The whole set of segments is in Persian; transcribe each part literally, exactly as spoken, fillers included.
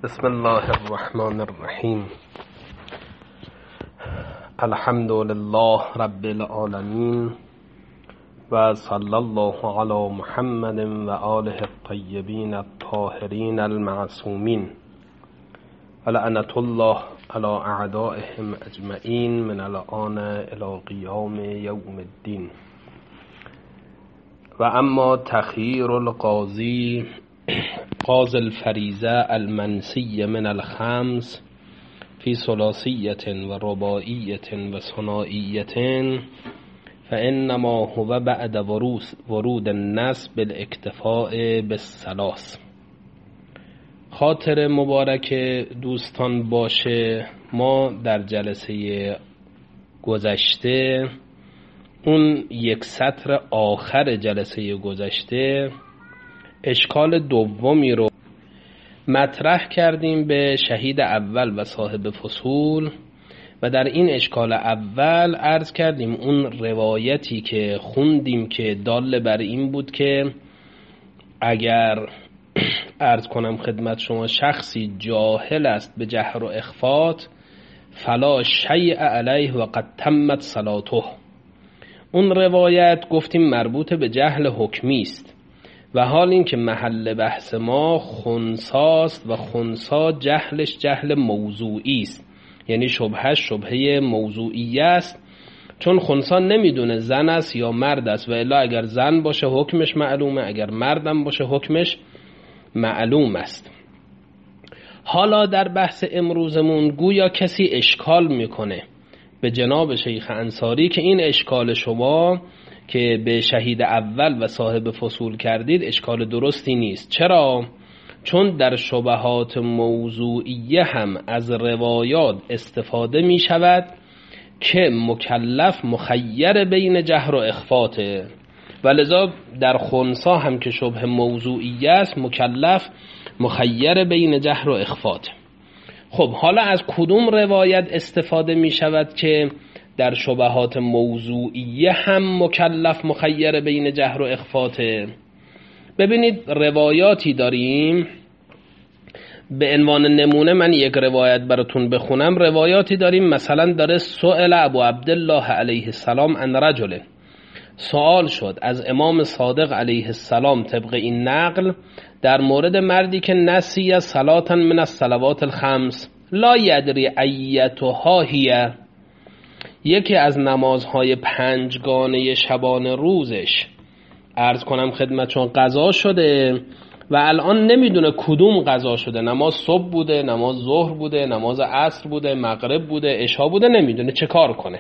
بسم الله الرحمن الرحیم. الحمد لله رب العالمین و صلی الله علی محمد و آله الطیبین الطاهرین المعصومین و لعنة الله علی اعدائهم اجمعین من الآن الی قیام یوم الدین. و اما تخییر القاضی قاضی الفریضه المنسی من الخمس فی ثلاثیة و رباعیة و ثنائیة فانما هو بعد ورود النص بالاکتفاء بالثلاث. خاطر مبارک دوستان باشه، ما در جلسه گذشته، اون یک سطر آخر جلسه گذشته، اشکال دومی رو مطرح کردیم به شهید اول و صاحب فصول و در این اشکال اول عرض کردیم اون روایتی که خوندیم که دال بر این بود که اگر عرض کنم خدمت شما شخصی جاهل است به جهر و اخفات فلا شیء علیه و قد تمت صلاته. اون روایت گفتیم مربوط به جهل حکمی است و حال این که محل بحث ما خنثاست و خنثا جهلش جهل موضوعی است، یعنی شبهش شبهه موضوعی است، چون خنثا نمیدونه زن است یا مرد است و الا اگر زن باشه حکمش معلومه، اگر مردم باشه حکمش معلوم است. حالا در بحث امروزمون گویا کسی اشکال میکنه به جناب شیخ انصاری که این اشکال شما که به شهید اول و صاحب فصول کردید اشکال درستی نیست. چرا؟ چون در شبهات موضوعیه هم از روایات استفاده می شود که مکلف مخیر بین جهر و اخفاته و لذا در خنثا هم که شبه موضوعیه است مکلف مخیر بین جهر و اخفاته. خب حالا از کدوم روایت استفاده می شود که در شبهات موضوعیه هم مکلف مخیر بین جهر و اخفاته؟ ببینید روایاتی داریم، به عنوان نمونه من یک روایت براتون بخونم. روایاتی داریم مثلا داره سئل ابو عبدالله علیه السلام عن رجل، سوال شد از امام صادق علیه السلام طبق این نقل در مورد مردی که نسی صلاة من الصلوات الخمس لا یدری ایتها هی، یکی از نمازهای پنجگانه شبانه روزش عرض کنم خدمتشون قضا شده و الان نمیدونه کدوم قضا شده، نماز صبح بوده، نماز ظهر بوده، نماز عصر بوده، مغرب بوده، عشا بوده، نمیدونه چه کار کنه.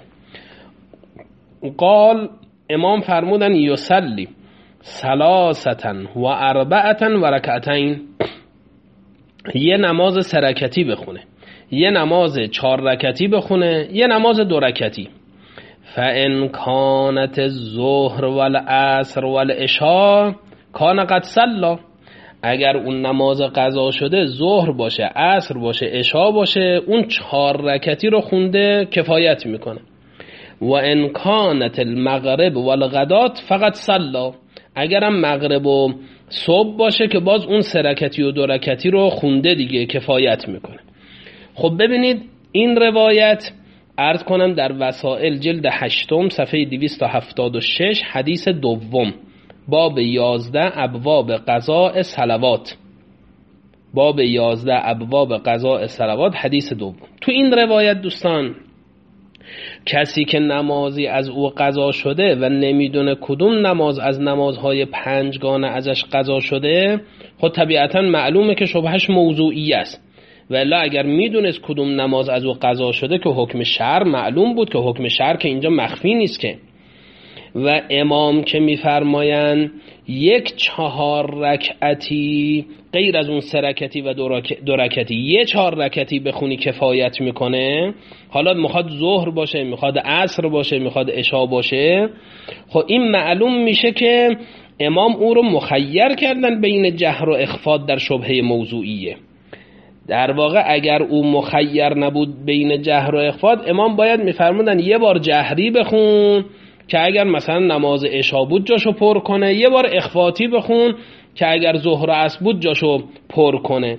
قال امام فرمودن یصلی ثلاثتا و اربعتا و رکعتین، یه نماز سه رکعتی بخونه، یه نماز چهار رکعتی بخونه، یه نماز دو رکعتی. فان کانت الظهر والعصر والعشاء کان قد صلی، اگر اون نماز قضا شده ظهر باشه، عصر باشه، عشا باشه، اون چهار رکعتی رو خونده کفایت میکنه. و ان کانت المغرب والغدات فقط صلی، اگرم مغرب و صبح باشه که باز اون سه رکعتی و دو رکعتی رو خونده دیگه کفایت میکنه. خب ببینید این روایت عرض کنم در وسائل جلد هشتم صفحه دویست و هفتاد و شش حدیث دوم باب یازده ابواب قضاء صلوات، باب یازده ابواب قضاء صلوات حدیث دوم. تو این روایت دوستان کسی که نمازی از او قضا شده و نمیدونه کدوم نماز از نمازهای پنجگانه ازش قضا شده، خود طبیعتا معلومه که شبهش موضوعی است و الا اگر میدونست کدوم نماز از او قضا شده که حکم شرع معلوم بود که حکم شرع که اینجا مخفی نیست که. و امام که میفرماین یک چهار رکعتی غیر از اون سه رکعتی و دو رکعتی یه چهار رکعتی بخونی کفایت میکنه، حالا میخواد ظهر باشه، میخواد عصر باشه، میخواد عشا باشه، خب این معلوم میشه که امام او رو مخیر کردن بین جهر و اخفات در شبهه موضوعیه. در واقع اگر او مخیر نبود بین جهر و اخفات، امام باید میفرمودن یه بار جهری بخون که اگر مثلا نماز عشا بود جاشو پر کنه، یه بار اخفاتی بخون که اگر ظهر و عصر بود جاشو پر کنه.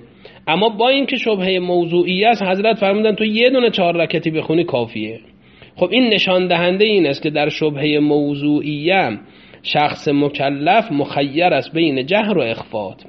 اما با اینکه شبهه موضوعی است حضرت فرمودن تو یه دونه چهار رکعتی بخونی کافیه. خب این نشان دهنده این است که در شبهه موضوعیه شخص مکلف مخیر است بین جهر و اخفات،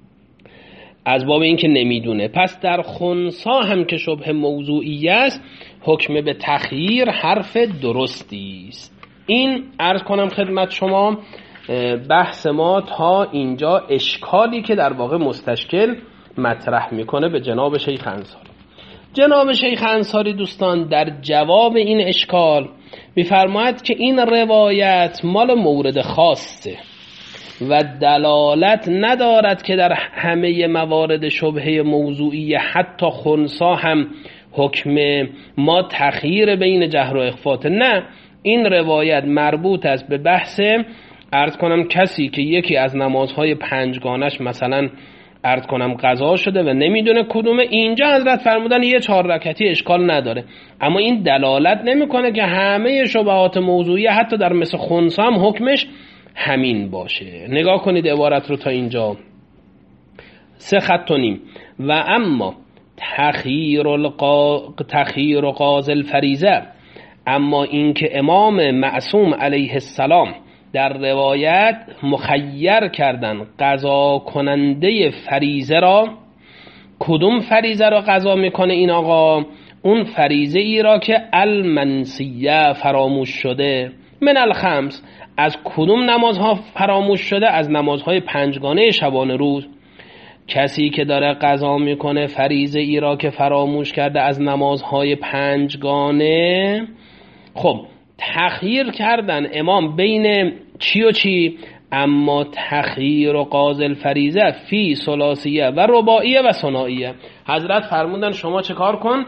از باب اینکه نمیدونه. پس در خنثی هم که شبهه موضوعی است حکم به تخییر حرف درستی است. این عرض کنم خدمت شما بحث ما تا اینجا اشکالی که در واقع مستشکل مطرح میکنه به جناب شیخ انصاری. جناب شیخ انصاری دوستان در جواب این اشکال میفرماید که این روایت مال مورد خاصه و دلالت ندارد که در همه موارد شبهه موضوعی حتی خنثی هم حکم ما تخییر بین جهر و اخفات. نه، این روایت مربوط است به بحث عرض کنم کسی که یکی از نمازهای پنجگانش مثلا عرض کنم قضا شده و نمیدونه کدومه. اینجا حضرت فرمودن یه چهار رکعتی اشکال نداره، اما این دلالت نمیکنه که همه شبهات موضوعی حتی در مثل خنثی هم حکمش همین باشه. نگاه کنید عبارت رو تا اینجا سه خط و نیم. و اما تخییر القا... تخییر قاضی الفریضه، اما اینکه امام معصوم علیه السلام در روایت مخیر کردن قضا کننده فریضه را، کدوم فریضه را قضا میکنه این آقا؟ اون فریضه ای را که المنسیه فراموش شده، من الخمس، از کدوم نمازها فراموش شده؟ از نمازهای پنجگانه شبانه روز. کسی که داره قضا میکنه فریضه ای را که فراموش کرده از نمازهای پنجگانه، خب تخییر کردن امام بین چی و چی؟ اما تخییر و قاضی الفریضه فی ثلاثیه و رباعیه و ثنائیه. حضرت فرمودن شما چه کار کن؟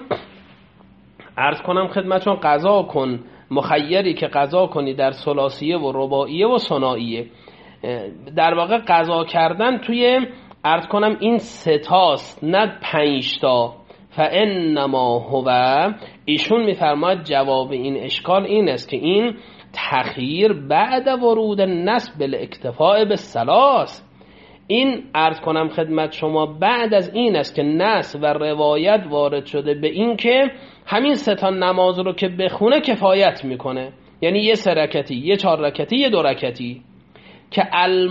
عرض کنم خدمتون قضا کن، مخیری که قضا کنی در ثلاثیه و رباعیه و ثنائیه. در واقع قضا کردن توی عرض کنم این ستاست نه پنجتا. فانما هو، ایشون میفرماید جواب این اشکال این است که این تخییر بعد ورود النص بالاکتفاء بالثلاث، این عرض کنم خدمت شما بعد از این است که نص و روایت وارد شده به این که همین سه تا نماز رو که بخونه کفایت میکنه، یعنی یه سه رکعتی، یه چهار رکعتی، یه دو رکعتی، که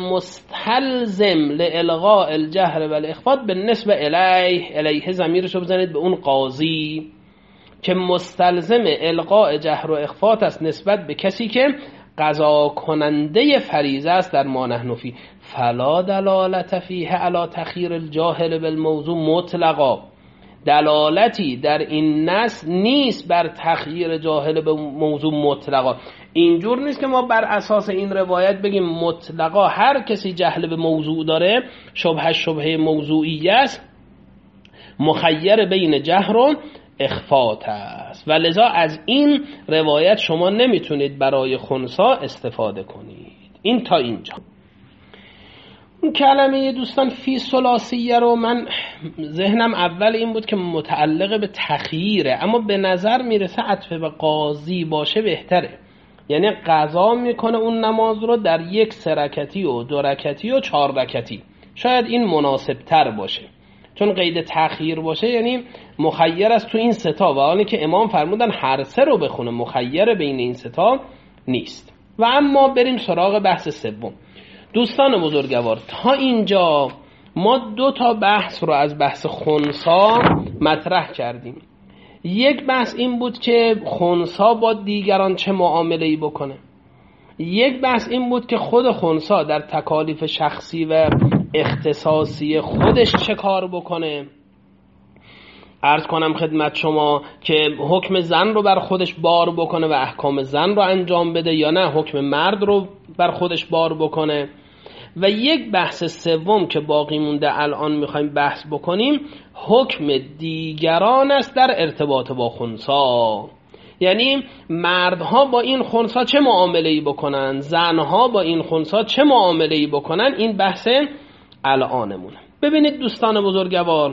المستلزم لالغاء الجهر و الاخفات بالنسبه الیه، الیه ضمیرش رو بزنید به اون قاضی که مستلزم الغاء جهر و اخفات است نسبت به کسی که قضا کننده فریضه است در ما نحن فی. فلا دلالت فیه علی تخییر الجاهل بالموضوع مطلقا، دلالتی در این نص نیست بر تخییر جاهل به موضوع مطلقا. اینجور نیست که ما بر اساس این روایت بگیم مطلقا هر کسی جهل به موضوع داره شبهه شبهه موضوعی است، مخیر بین جهر و اخفات است و لذا از این روایت شما نمیتونید برای خنثی استفاده کنید. این تا اینجا. اون کلمه دوستان فی ثلاثیه رو من ذهنم اول این بود که متعلق به تخییره، اما به نظر میرسه عطف به قاضی باشه بهتره، یعنی قضا میکنه اون نماز رو در یک سه رکعتی و دو رکعتی و چهار رکعتی، شاید این مناسب تر باشه، چون قید تخییر باشه یعنی مخیر است تو این ستا، و آنی که امام فرمودن هر سه رو بخونه، مخیر بین این ستا نیست. و اما بریم سراغ بحث سوم. دوستان بزرگوار تا اینجا ما دو تا بحث رو از بحث خنثی مطرح کردیم. یک بحث این بود که خنثی با دیگران چه معامله‌ای بکنه، یک بحث این بود که خود خنثی در تکالیف شخصی و اختصاصی خودش چه کار بکنه. عرض کنم خدمت شما که حکم زن رو بر خودش بار بکنه و احکام زن رو انجام بده یا نه حکم مرد رو بر خودش بار بکنه. و یک بحث سوم که باقی مونده الان میخوایم بحث بکنیم حکم دیگران است در ارتباط با خنثی، یعنی مردها با این خنثی چه معامله‌ای بکنن، زنها با این خنثی چه معامله‌ای بکنن. این بحث الانمونه. ببینید دوستان بزرگوار،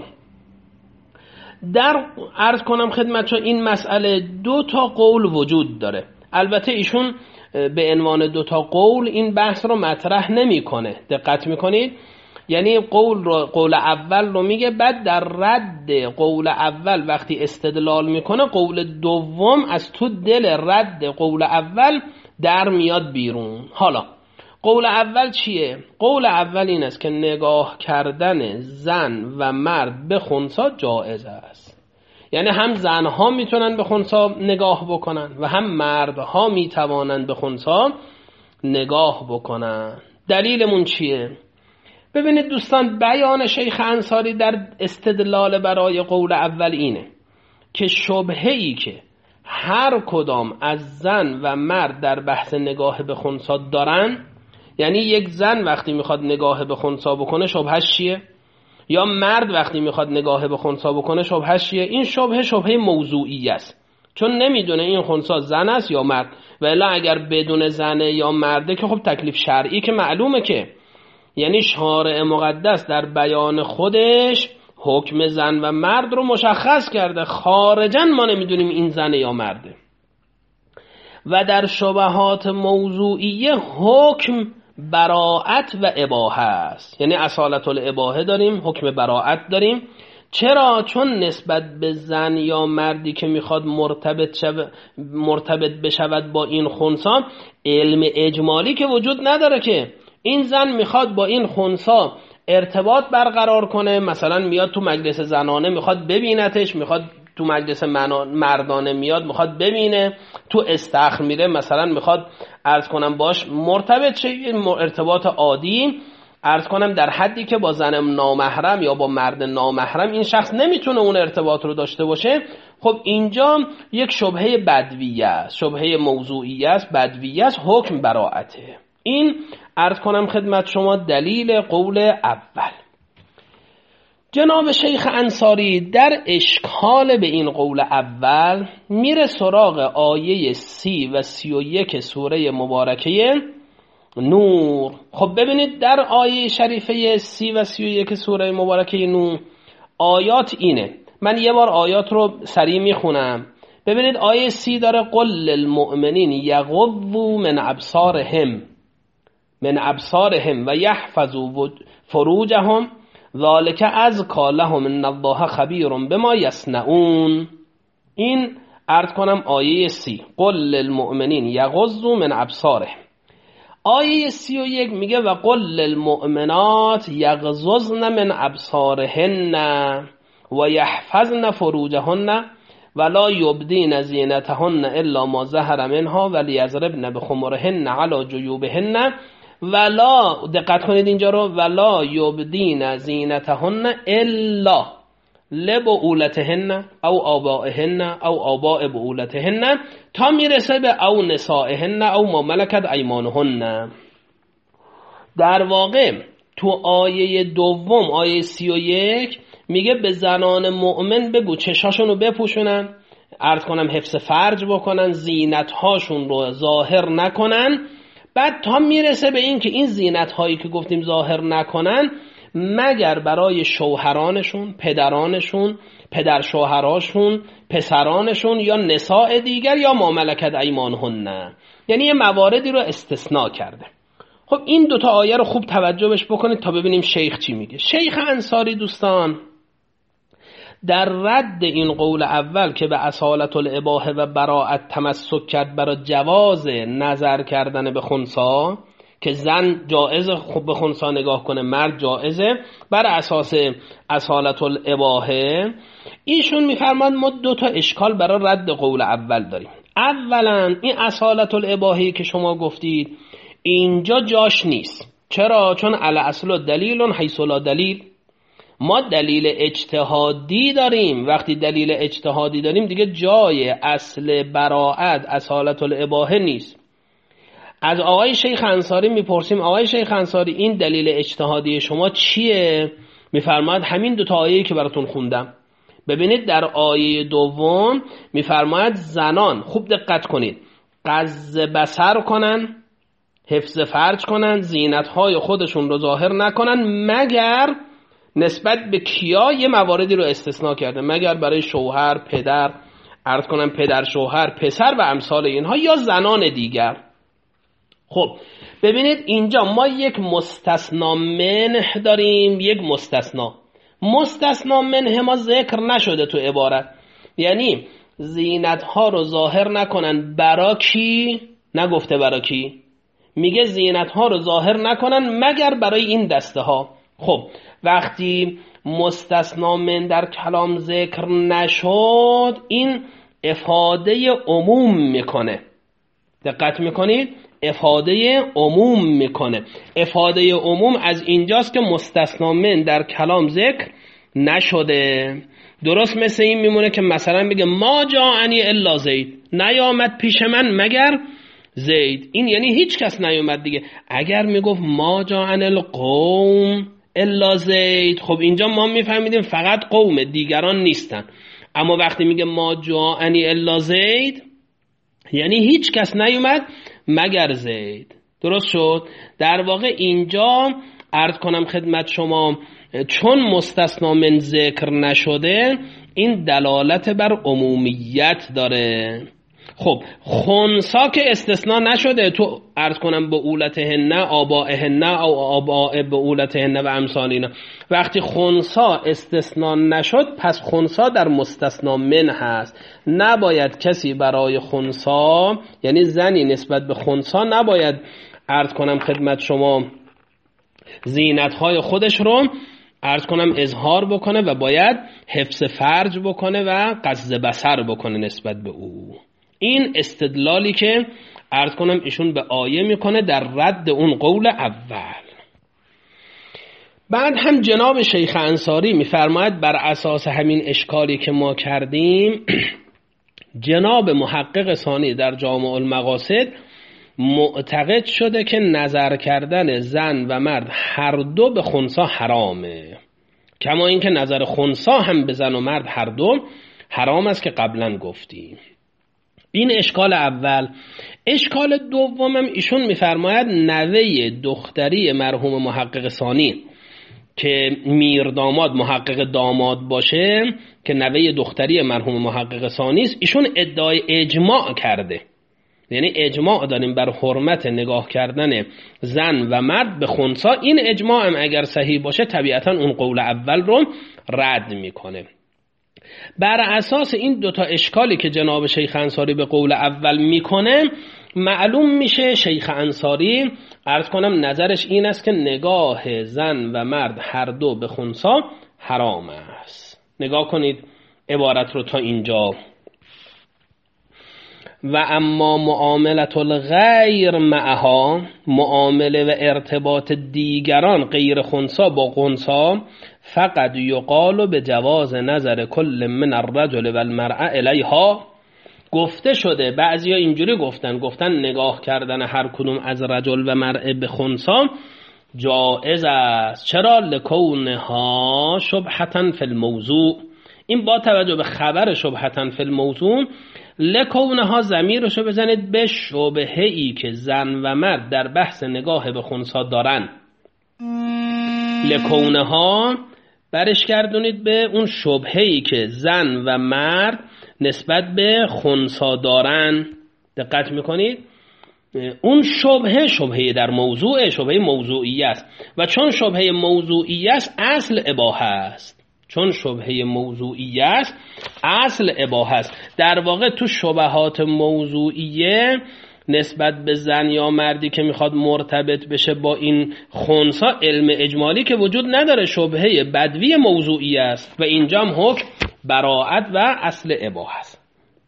در عرض کنم خدمتتون این مسئله دو تا قول وجود داره. البته ایشون به عنوان دو تا قول این بحث رو مطرح نمیکنه، دقت میکنید. یعنی قول رو قول اول رو میگه، بعد در رد قول اول وقتی استدلال میکنه قول دوم از تو دل رد قول اول در میاد بیرون. حالا قول اول چیه؟ قول اول این است که نگاه کردن زن و مرد به خنثی جایز است، یعنی هم زنها میتونن به خنثی نگاه بکنن و هم مردها میتوانن به خنثی نگاه بکنن. دلیلمون چیه؟ ببینید دوستان، بیان شیخ انصاری در استدلال برای قول اول اینه که شبهه‌ای که هر کدام از زن و مرد در بحث نگاه به خنثی دارن، یعنی یک زن وقتی میخواد نگاه به خنثی بکنه شبهش چیه؟ یا مرد وقتی میخواد نگاه به خنثی بکنه شبهش چیه؟ این شبهه شبهه موضوعی است، چون نمیدونه این خنثی زن است یا مرد، و الا اگر بدون زنه یا مرده که خب تکلیف شرعی که معلومه که، یعنی شارع مقدس در بیان خودش حکم زن و مرد رو مشخص کرده، خارجاً ما نمیدونیم این زنه یا مرده. و در شبهات موضوعیه حکم براءت و اباحه است، یعنی اصالت الاباحه داریم، حکم براءت داریم. چرا؟ چون نسبت به زن یا مردی که میخواد مرتبط شود مرتبط بشود با این خنثی علم اجمالی که وجود نداره، که این زن میخواد با این خنثی ارتباط برقرار کنه، مثلا میاد تو مجلس زنانه میخواد ببینتش، میخواد تو مجلس مردانه میاد میخواد ببینه، تو استخر میره مثلا میخواد عرض کنم باش مرتبط شه، ارتباط عادی عرض کنم در حدی که با زن نامحرم یا با مرد نامحرم این شخص نمیتونه اون ارتباط رو داشته باشه. خب اینجا یک شبهه بدویه است، شبهه موضوعیه است، بدویه است، حکم براءته. این عرض کنم خدمت شما دلیل قول اول. جناب شیخ انصاری در اشکال به این قول اول میره سراغ آیه سی و سی و یک سوره مبارکه نور. خب ببینید در آیه شریفه سی و سی و یک سوره مبارکه نور آیات اینه، من یه بار آیات رو سریع میخونم. ببینید آیه سی داره قل للمؤمنین یغضوا من ابصارهم من ابصارهم و یحفظوا فروجهم ذالک ازکی لهم ان الله خبیر بما یصنعون. این عرض کنم آیه سی، قل للمؤمنین یغضوا من ابصارهم. آیه سی و یک میگه و قل للمؤمنات یغضضن من ابصارهن و یحفظن فروجهن ولا یبدین زینتهن الا ما ظهر منها ولیضربن بخمرهن علی جیوبهن ولا، دقت کنید اینجا رو، ولا یبدین زینتهن الا لبعولتهن او آبائهن او آباء بعولتهن تا میرسه به او نسائهن او ما ملکت ایمانهن. در واقع تو آیه دوم آیه سی و یک میگه به زنان مؤمن بگو چشاشون رو بپوشونن، عرض کنم حفظ فرج بکنن، زینت هاشون رو ظاهر نکنن. بعد تا میرسه به این که این زینت هایی که گفتیم ظاهر نکنن مگر برای شوهرانشون، پدرانشون، پدر شوهراشون، پسرانشون یا نساء دیگر یا ما ملکت ایمانهن، یعنی یه مواردی رو استثناء کرده. خب این دوتا آیه رو خوب توجه بش بکنید تا ببینیم شیخ چی میگه. شیخ انصاری دوستان در رد این قول اول که به اصالت الاباحه و براءت تمسک کرد برای جواز نظر کردن به خنثی، که زن جائز خب به خنثی نگاه کنه، مرد جائزه بر اساس اصالت الاباحه، ایشون میفرماد ما دو تا اشکال برای رد قول اول داریم. اولا این اصالت الاباحه که شما گفتید اینجا جاش نیست. چرا؟ چون علی اصل دلیل حیث لا دلیل. ما دلیل اجتهادی داریم، وقتی دلیل اجتهادی داریم دیگه جای اصل براءت اصالت الاباحه نیست. از آقای شیخ انصاری میپرسیم آقای شیخ انصاری این دلیل اجتهادی شما چیه؟ میفرماید همین دو تا آیه‌ای که براتون خوندم. ببینید در آیه دوم میفرماید زنان، خوب دقت کنید، غض بصر کنن، حفظ فرج کنن، زینت‌های خودشون رو ظاهر نکنن مگر نسبت به کیا، یه مواردی رو استثناء کرده، مگر برای شوهر، پدر، عرض کنم پدر شوهر، پسر و امثال اینها یا زنان دیگر. خب ببینید اینجا ما یک مستثنا منه داریم، یک مستثنا. مستثنا منه ما ذکر نشده تو عبارت، یعنی زینت ها رو ظاهر نکنن برا کی؟ نگفته برا کی، میگه زینت ها رو ظاهر نکنن مگر برای این دسته ها. خب وقتی مستثنا من در کلام ذکر نشد، این افاده عموم میکنه. دقت میکنید؟ افاده عموم میکنه. افاده عموم از اینجاست که مستثنا من در کلام ذکر نشده. درست مثل این میمونه که مثلا بگه ما جاءنی الا زید، نیامد پیش من مگر زید. این یعنی هیچ کس نیامد دیگه. اگر میگفت ما جاءنی القوم الا زید، خب اینجا ما میفهمیدیم فقط قوم، دیگران نیستن. اما وقتی میگه ما جاءنی الا زید، یعنی هیچ کس نیومد مگر زید. درست شد؟ در واقع اینجا عرض کنم خدمت شما، چون مستثنا من ذکر نشده، این دلالت بر عمومیت داره. خب خنسا که استثناء نشده، تو عرض کنم بعولتهن آبائهن او آباء بعولتهن و امثالینا، وقتی خنسا استثناء نشد پس خنسا در مستثنا من هست. نباید کسی برای خنسا، یعنی زنی نسبت به خنسا، نباید عرض کنم خدمت شما زینت‌های خودش رو عرض کنم اظهار بکنه و باید حفظ فرج بکنه و غض بصر بکنه نسبت به او. این استدلالی که عرض کنم ایشون به آیه میکنه در رد اون قول اول. بعد هم جناب شیخ انصاری میفرماید بر اساس همین اشکالی که ما کردیم، جناب محقق ثانی در جامع المقاصد معتقد شده که نظر کردن زن و مرد هر دو به خنثی حرامه، کما اینکه نظر خنثی هم به زن و مرد هر دو حرام است که قبلا گفتیم. این اشکال اول. اشکال دومم ایشون میفرماید نوه دختری مرحوم محقق ثانی که میر داماد محقق داماد باشه، که نوه دختری مرحوم محقق ثانی است، ایشون ادعای اجماع کرده، یعنی اجماع داریم بر حرمت نگاه کردن زن و مرد به خنثی. این اجماع هم اگر صحیح باشه طبیعتا اون قول اول رو رد میکنه. بر اساس این دوتا اشکالی که جناب شیخ انصاری به قول اول میکنه، معلوم میشه شیخ انصاری عرض کنم نظرش این است که نگاه زن و مرد هر دو به خنثی حرام است. نگاه کنید عبارت رو تا اینجا. و اما معاملت الغیر معها، معامله و ارتباط دیگران غیر خنثی با خنثی، فقط یقال به جواز نظر کل من الرجل و المرأة الیها. گفته شده، بعضیا اینجوری گفتن گفتن نگاه کردن هر کدوم از رجل و مرأة به خنثی جائز است. چرا؟ لکونها شبهة فی الموضوع. این با توجه به خبر شبهة فی الموضوع، لکونها ضمیرشو بزنید به شبهه‌ای که زن و مرد در بحث نگاه به خنثی دارن. لکونها برش گردونید به اون شبهه‌ای که زن و مرد نسبت به خنثی دارن. دقت میکنید؟ اون شبهه شبهه در موضوع، شبهه موضوعی است، و چون شبهه موضوعی است اصل اباحه است. چون شبهه موضوعی است اصل اباحه است. در واقع تو شبهات موضوعیه نسبت به زن یا مردی که میخواد مرتبط بشه با این خنثی، علم اجمالی که وجود نداره، شبهه بدوی موضوعی است و اینجا هم حکم براءت و اصل اباحه است.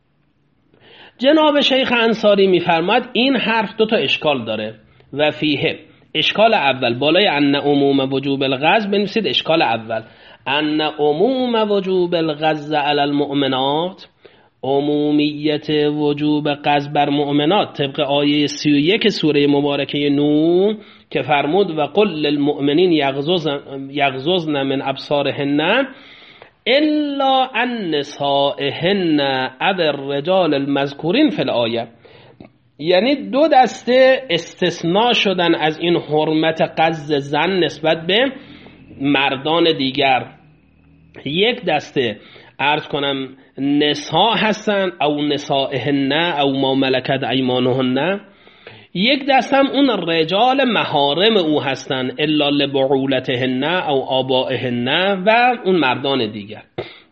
جناب شیخ انصاری میفرماید این حرف دو تا اشکال داره و فیه. اشکال اول، بالای ان عموم وجوب الغض بنویسید اشکال اول، ان عموم وجوب الغض علی المؤمنات، عمومیت وجوب غض بر مؤمنات طبق آیه سی و یک سوره مبارکه نور که فرمود و قل للمؤمنین یغضضن من ابصارهن الا عن نسائهن او الرجال المذکورین فی الآیه. یعنی دو دسته استثناء شدن از این حرمت غض زن نسبت به مردان دیگر. یک دسته عرض کنم نساء هستن او نسائهن او ما ملکت ایمانهن، یک دستم اون رجال محارم او هستن الا لبعولتهن او آبائهن و اون مردان دیگر.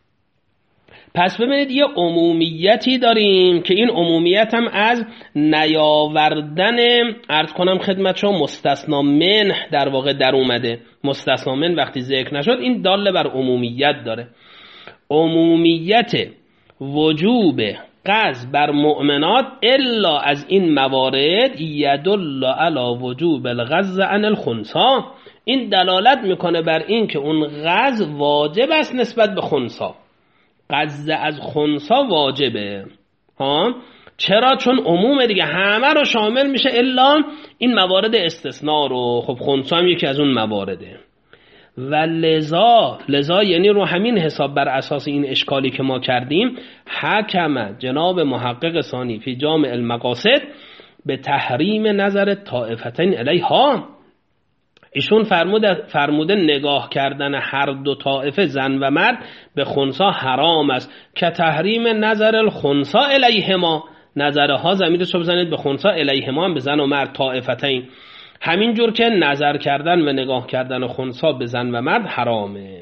پس ببینید یه عمومیتی داریم که این عمومیت هم از نیاوردن عرض کنم خدمت شما مستثنا منه در واقع در اومده. مستثنا منه وقتی ذکر نشد این داله بر عمومیت داره. عمومیت وجوب قذف بر مؤمنات الا از این موارد یدل علی وجوب الغض عن الخنثی، این دلالت میکنه بر این که اون غض واجب است نسبت به خنثی. غض از خنثی واجبه ها. چرا؟ چون عموم دیگه همه رو شامل میشه الا این موارد استثناء رو. خب خنثی هم یکی از اون موارده. و لذا لذا یعنی رو همین حساب بر اساس این اشکالی که ما کردیم حکم جناب محقق ثانی فی جامع المقاصد به تحریم نظر طائفتین الیها. ایشون فرموده, فرموده نگاه کردن هر دو طائفه زن و مرد به خنثی حرام است که تحریم نظر الخنثی الیهما. نظرها ضمیرش رو بزنید به خنثی الیهما، به زن و مرد طائفتین. همین جور که نظر کردن و نگاه کردن خنثی به زن و مرد حرامه.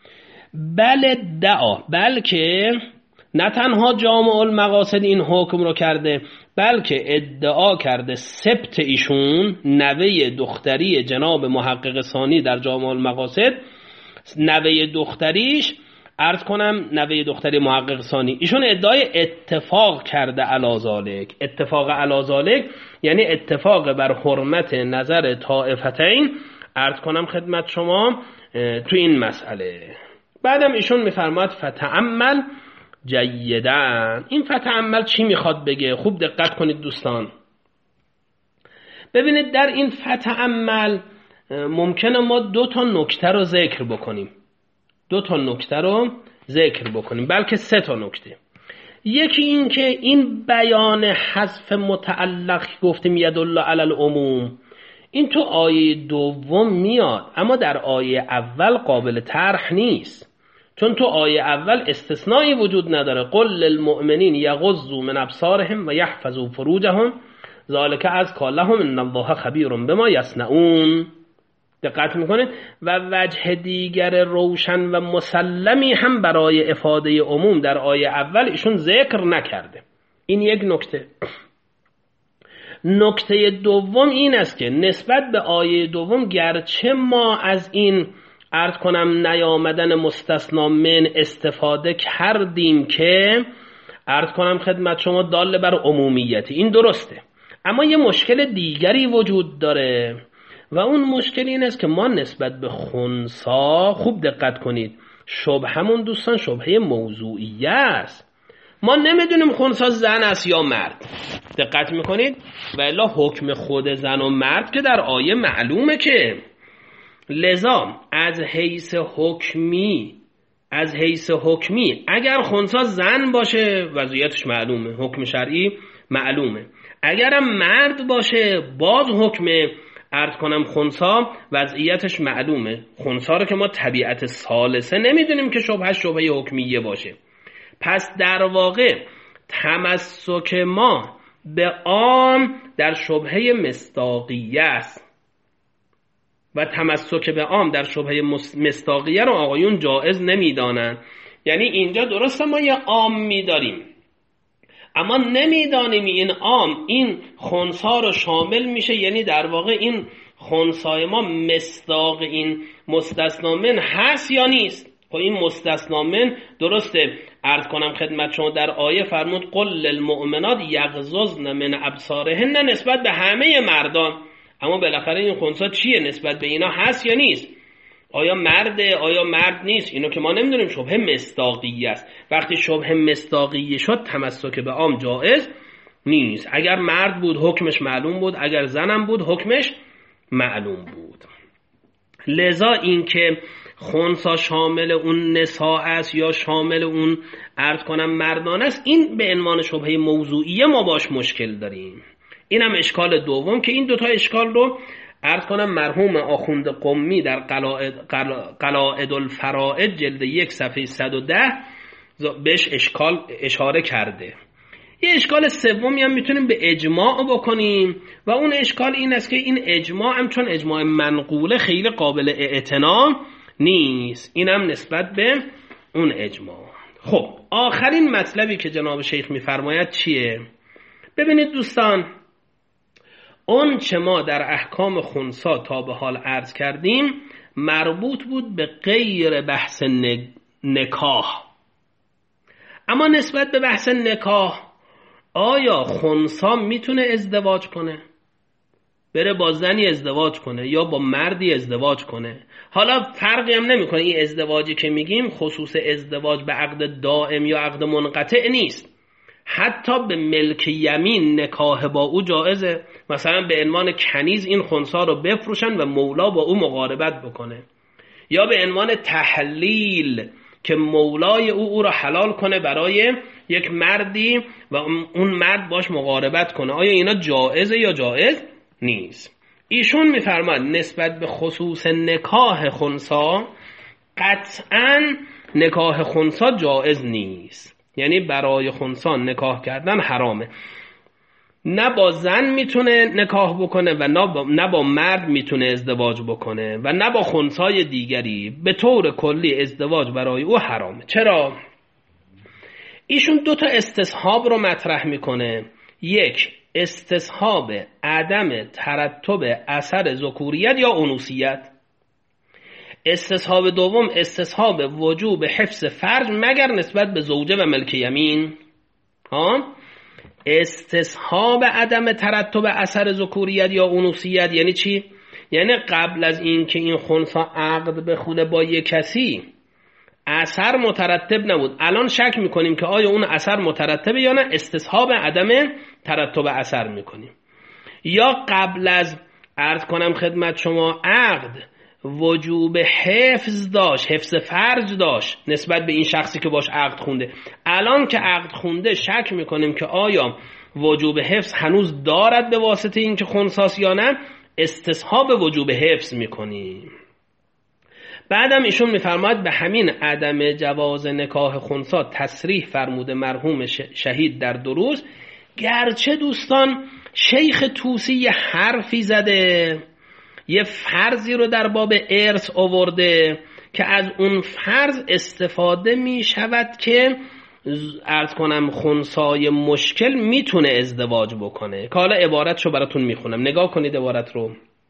بل دعا، بلکه نه تنها جامع المقاصد این حکم رو کرده بلکه ادعا کرده سبت ایشون نوه دختری جناب محقق ثانی در جامع المقاصد، نوه دختریش عرض کنم نوه دختری محقق ثانی، ایشون ادعای اتفاق کرده علی ذالک. اتفاق علی ذالک یعنی اتفاق بر حرمت نظر طائفتین عرض کنم خدمت شما تو این مسئله. بعدم ایشون میفرماد فتعمل جیدن. این فتعمل چی میخواد بگه؟ خوب دقت کنید دوستان. ببینید در این فتعمل ممکنه ما دو تا نکته رو ذکر بکنیم. دو تا نکته رو ذکر بکنیم بلکه سه تا نکته. یکی این که این بیان حذف متعلق گفتیم یدل علی العموم، این تو آیه دوم میاد اما در آیه اول قابل طرح نیست، چون تو آیه اول استثنایی وجود نداره. قل للمؤمنین یغضوا من ابصارهم و یحفظوا فروجهم ذالک ازکی لهم ان الله خبیر بما یصنعون. دقت میکنید؟ و وجه دیگر روشن و مسلمی هم برای افاده عموم در آیه اول ایشون ذکر نکرده. این یک نکته. نکته دوم این است که نسبت به آیه دوم گرچه ما از این عرض کنم نیامدن مستثنا من استفاده کردیم که عرض کنم خدمت شما دال بر عمومیتی، این درسته، اما یه مشکل دیگری وجود داره و اون مشکل این است که ما نسبت به خنثی خوب دقت کنید، شبهمون دوستان شبهه موضوعیه است. ما نمیدونیم خنثی زن است یا مرد. دقت میکنید؟ و الا حکم خود زن و مرد که در آیه معلومه که لذا از حیث حکمی از حیث حکمی اگر خنثی زن باشه وضعیتش معلومه، حکم شرعی معلومه. اگرم مرد باشه باز حکم عرض کنم خنثی وضعیتش معلومه. خنثی رو که ما طبیعت ثالثه نمیدونیم که شبهه شبهه حکمیه باشه. پس در واقع تمسک ما به عام در شبهه مصداقیه است و تمسک به عام در شبهه مصداقیه رو آقایون جایز نمیدانن. یعنی اینجا درسته ما یه عام میداریم اما نمیدانیم این عام این خنثی رو شامل میشه، یعنی در واقع این خنثی ما مصداق این مستثنا من هست یا نیست. خب این مستثنا من درسته عرض کنم خدمت شما در آیه فرمود قل للمؤمنات یغضضن من ابصارهن نسبت به همه مردان، اما بالاخره این خنثی چیه؟ نسبت به اینا هست یا نیست؟ آیا مرده؟ آیا مرد نیست؟ اینو که ما نمیدونیم. شبهه مصداقیه است. وقتی شبهه مصداقیه شد تمسک به عام جائز نیست. اگر مرد بود حکمش معلوم بود، اگر زنم بود حکمش معلوم بود. لذا این که خنثی شامل اون نساء است یا شامل اون عرض کنم مردان است، این به عنوان شبهه موضوعیه ما باش مشکل داریم. این هم اشکال دوم که این دوتا اشکال رو عرض کنم مرحوم آخوند قمی در قلائد, قلائد الفرائد جلد یک صفحه صد و ده بهش اشکال اشاره کرده. یه اشکال سومی هم میتونیم به اجماع بکنیم و اون اشکال این است که این اجماع هم چون اجماع منقوله خیلی قابل اعتنا نیست، این هم نسبت به اون اجماع. خب آخرین مطلبی که جناب شیخ میفرماید چیه؟ ببینید دوستان، اون چه ما در احکام خنثی تا به حال عرض کردیم مربوط بود به غیر بحث نکاح. اما نسبت به بحث نکاح، آیا خنثی میتونه ازدواج کنه؟ بره با زنی ازدواج کنه یا با مردی ازدواج کنه؟ حالا فرقی هم نمیکنه این ازدواجی که میگیم خصوص ازدواج به عقد دائم یا عقد منقطع نیست، حتی به ملک یمین نکاح با او جایزه. مثلا به عنوان کنیز این خنثی رو بفروشن و مولا با او مقاربت بکنه، یا به عنوان تحلیل که مولای او او را حلال کنه برای یک مردی و اون مرد باش مقاربت کنه. آیا اینا جایزه یا جایز نیست؟ ایشون میفرماد نسبت به خصوص نکاح خنثی قطعاً نکاح خنثی جایز نیست، یعنی برای خنثی نکاح کردن حرامه. نه با زن میتونه نکاح بکنه و نه با مرد میتونه ازدواج بکنه و نه با خنثی دیگری. به طور کلی ازدواج برای او حرامه. چرا؟ ایشون دو تا استصحاب رو مطرح میکنه. یک، استصحاب عدم ترتب اثر ذکوریت یا انوثیت. استصحاب دوم استصحاب وجوب حفظ فرج مگر نسبت به زوجه و ملک یمین. ها؟ استصحاب عدم ترتب اثر ذکوریت یا انوثیت یعنی چی؟ یعنی قبل از این که این خنثی عقد بخونه با یک کسی اثر مترتب نبود، الان شک میکنیم که آیا اون اثر مترتبه یا نه، استصحاب عدم ترتب اثر میکنیم. یا قبل از عرض کنم خدمت شما عقد وجوب حفظ داشت، حفظ فرج داشت نسبت به این شخصی که باش عقد خونده، الان که عقد خونده شک میکنیم که آیا وجوب حفظ هنوز دارد به واسطه این که خنثی یا نه، استصحاب وجوب حفظ میکنیم. بعدم ایشون میفرماید به همین عدم جواز نکاح خنثی تصریح فرموده مرحوم شهید در دروس، گرچه دوستان شیخ طوسی حرفی زده، یه فرضی رو در باب ارث آورده که از اون فرض استفاده می شود که عرض کنم خنثی مشکل میتونه ازدواج بکنه. که حالا عبارتشو براتون میخونم، نگاه کنید عبارت رو.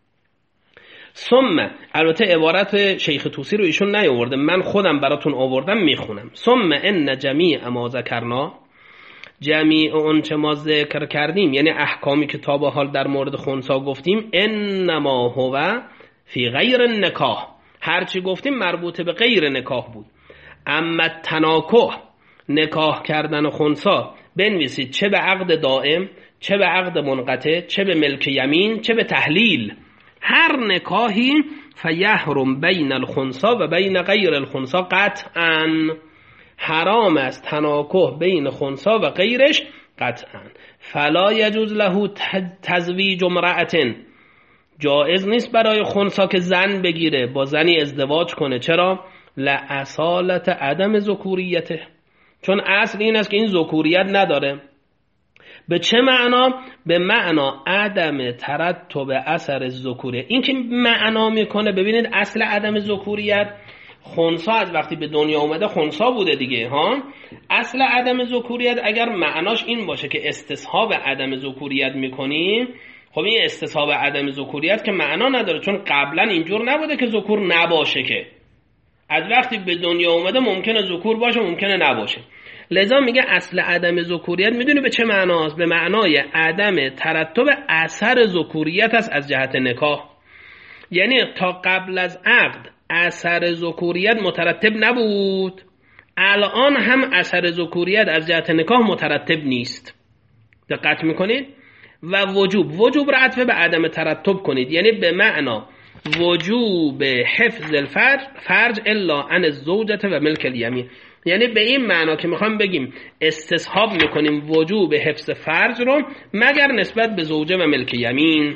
ثم، البته عبارت شیخ طوسی رو ایشون نیاورده، من خودم براتون آوردم میخونم. ثم ان جمیع ما ذکرنا، جمیع اون چه ما ذکر کردیم یعنی احکامی که تا به حال در مورد خنثی گفتیم، انما هو فی غیر نکاح، هرچی گفتیم مربوط به غیر نکاح بود. اما تناکح، نکاح کردن خنثی بنویسید چه به عقد دائم، چه به عقد منقطع، چه به ملک یمین، چه به تحلیل، هر نکاحی فیحرم بین الخنثی و بین غیر الخنثی، قطعاً حرام است تناکح بین خنثی و غیرش قطعاً. فلا یجوز له تزویج امرأة، جایز نیست برای خنثی که زن بگیره با زنی ازدواج کنه. چرا؟ لاصالت عدم ذکوریته، چون اصل این است که این ذکوریت نداره. به چه معنا؟ به معنا عدم ترتب اثر ذکوریت. این که معنا میکنه، ببینید اصل عدم ذکوریت خنثی از وقتی به دنیا اومده خنثی بوده دیگه ها. اصل عدم ذکوریت اگر معناش این باشه که استصحاب عدم ذکوریت میکنیم، خب این استصحاب عدم ذکوریت که معنا نداره، چون قبلا اینجور نبوده که ذکور نباشه، که از وقتی به دنیا اومده ممکنه ذکور باشه ممکنه نباشه. لذا میگه اصل عدم ذکوریت میدونی به چه معناست؟ به معنای عدم ترتب اثر ذکوریت است از جهت نکاح. یعنی تا قبل از عقد اثر ذکوریت مترتب نبود، الان هم اثر ذکوریت از جهت نکاح مترتب نیست. دقت میکنید؟ و وجوب، وجوب را عطف به عدم ترتب کنید، یعنی به معنا وجوب حفظ الفرج فرج الا عن الزوجة و ملک الیمین، یعنی به این معنا که میخوام بگیم استصحاب میکنیم وجوب حفظ فرج رو مگر نسبت به زوجه و ملک یمین.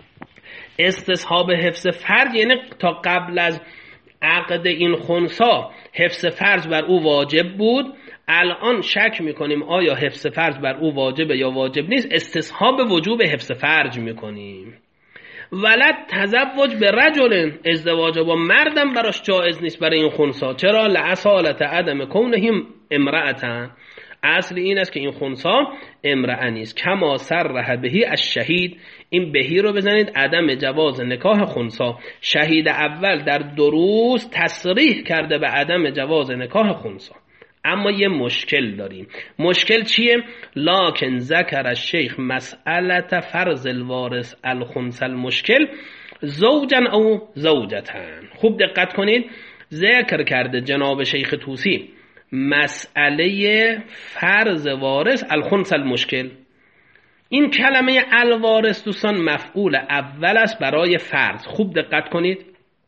استصحاب حفظ فرج یعنی تا قبل از عقد این خنثی حفظ فرج بر او واجب بود، الان شک میکنیم آیا حفظ فرج بر او واجبه یا واجب نیست، استصحاب وجوب حفظ فرج میکنیم. ولد تزوج به رجل، ازدواج با مردم براش جایز نیست برای این خنثی. چرا؟ لعصالت عدم کونهم امرأة، اصل این است که این خنثی امرأه نیست. کما صرح بهی الشهید، این بهی رو بزنید، عدم جواز نکاح خنثی. شهید اول در دروس تصریح کرده به عدم جواز نکاح خنثی. اما یه مشکل داریم. مشکل چیه؟ لکن ذکر الشیخ مسئله فرض الوارث الخنثی المشکل زوجا او زوجتن. خوب دقت کنید، ذکر کرده جناب شیخ طوسی مسئله فرض وارث الخنثی المشکل. این کلمه الوارث دوستان مفعول اول است برای فرض. خوب دقت کنید،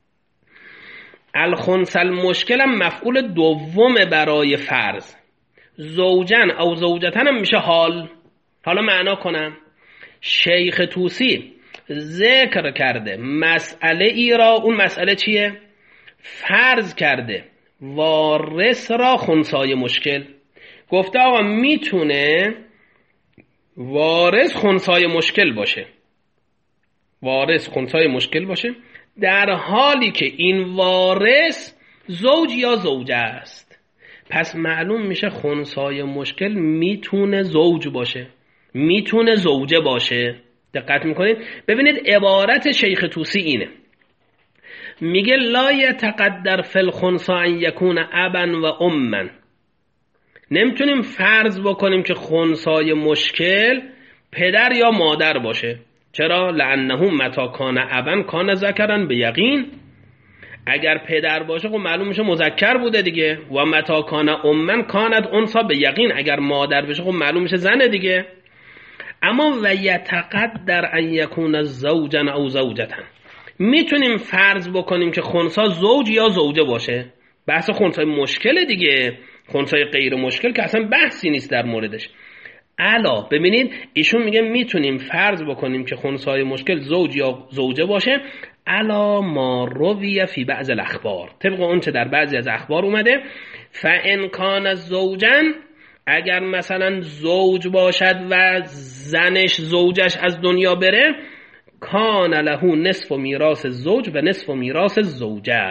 الخنثی المشکل هم مفعول دوم برای فرض. زوجن او زوجتن هم میشه حال. حالا معنا کنم، شیخ طوسی ذکر کرده مسئله ای را، اون مسئله چیه؟ فرض کرده وارث را خنثی مشکل. گفته آقا میتونه وارث خنثی مشکل باشه، وارث خنثی مشکل باشه در حالی که این وارث زوج یا زوجه است. پس معلوم میشه خنثی مشکل میتونه زوج باشه، میتونه زوجه باشه. دقت میکنید؟ ببینید عبارت شیخ طوسی اینه، میگه لا یتقدر فی الخنثی ان یکون ابا و اما. نمیتونیم فرض بکنیم که خنثی مشکل پدر یا مادر باشه. چرا؟ لانه متی کان ابا کان ذکرا به یقین. اگر پدر باشه خب معلوم میشه مذکر بوده دیگه. و متی کان اما کانت انثی به یقین. اگر مادر بشه خب معلوم میشه زنه دیگه. اما و یتقدر ان یکون زوجا او زوجتن، میتونیم فرض بکنیم که خنثی زوج یا زوجه باشه. بحث خنثی مشکل دیگه، خنثی غیر مشکل که اصلا بحثی نیست در موردش. الا ببینید ایشون میگه میتونیم فرض بکنیم که خنثی مشکل زوج یا زوجه باشه، الا ما روی فی بعض الاخبار، طبق اون چه در بعضی از اخبار اومده. فان کان زوجا، اگر مثلا زوج باشد و زنش زوجش از دنیا بره، کان له نصف میراث زوج و نصف میراث زوجه.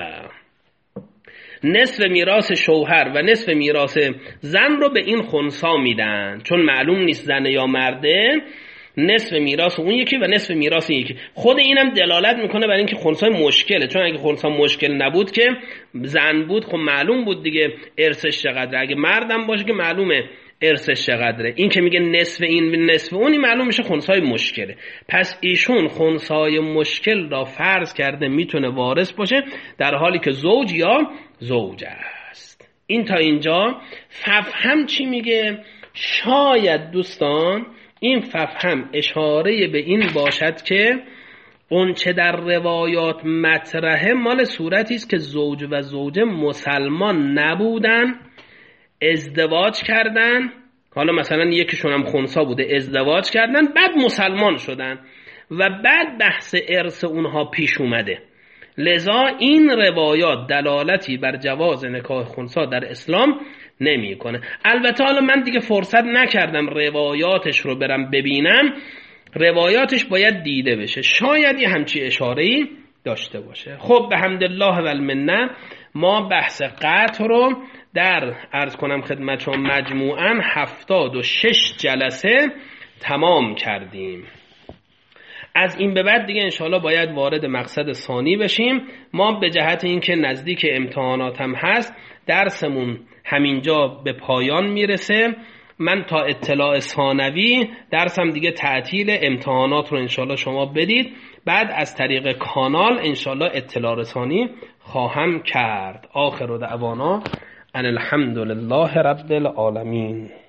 نصف میراث شوهر و نصف میراث زن رو به این خنثی میدن، چون معلوم نیست زن یا مرده. نصف میراث اون یکی و نصف میراث این یکی. خود اینم دلالت میکنه بر اینکه خنثی مشکله، چون اگه خنثی مشکل نبود که زن بود خب معلوم بود دیگه ارثش چقدره. اگه مردم باشه که معلومه ارثش چقدره. این که میگه نصف این و نصف اونی معلوم میشه خنثی مشکله. پس ایشون خنثی مشکل را فرض کرده میتونه وارث باشه در حالی که زوج یا زوجه است. این تا اینجا ففهم چی میگه؟ شاید دوستان این ففهم اشاره به این باشد که اون چه در روایات مطرحه مال صورتی است که زوج و زوجه مسلمان نبودن، ازدواج کردن. حالا مثلا یکیشون هم خنثی بوده، ازدواج کردن بعد مسلمان شدن و بعد بحث ارث اونها پیش اومده. لذا این روایات دلالتی بر جواز نکاح خنثی در اسلام نمی کنه. البته حالا من دیگه فرصت نکردم روایاتش رو برم ببینم، روایاتش باید دیده بشه، شاید یه همچی اشاره‌ای داشته باشه. خب به حمدالله و المنه ما بحث قطع رو در عرض کنم خدمت شما مجموعاً هفتاد و شش جلسه تمام کردیم. از این به بعد دیگه انشاءالله باید وارد مقصد ثانی بشیم. ما به جهت اینکه نزدیک امتحانات هم هست درسمون همینجا به پایان میرسه. من تا اطلاع ثانوی درسم دیگه تعطیل، امتحانات رو انشاءالله شما بدید، بعد از طریق کانال انشاءالله اطلاع رسانی خواهم کرد. آخر دعوانا ان الحمد لله رب العالمین.